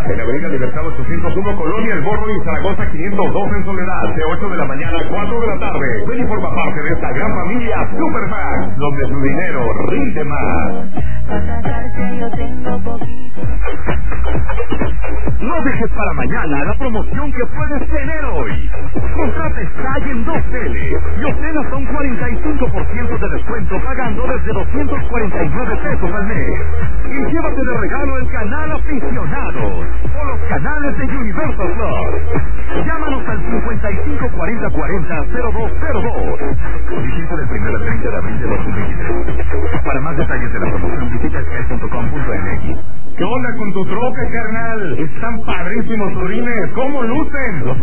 en Avenida Libertad 801, Colonia El Bordo y Zaragoza 502 en Soledad, de 8 de la mañana a 4 de la tarde. Ven y forma parte de esta gran familia Supermax, donde su dinero rinde más. Para casarse yo tengo poquito. No dejes para mañana la promoción que puedes tener hoy. Contrata Sky en 2Tele y obtén hasta un 45% de descuento pagando desde 249 pesos al mes. Y llévate de regalo el canal Aficionados o los canales de Universal Plus. Llámanos al 55 40 40 0202. Vigencia del 1 al 30 de abril de 2023. Para más detalles de la promoción visita sky.com.mx. ¿Qué onda con tu troca, carnal? Están padrísimos tus rines. ¿Cómo lucen? Los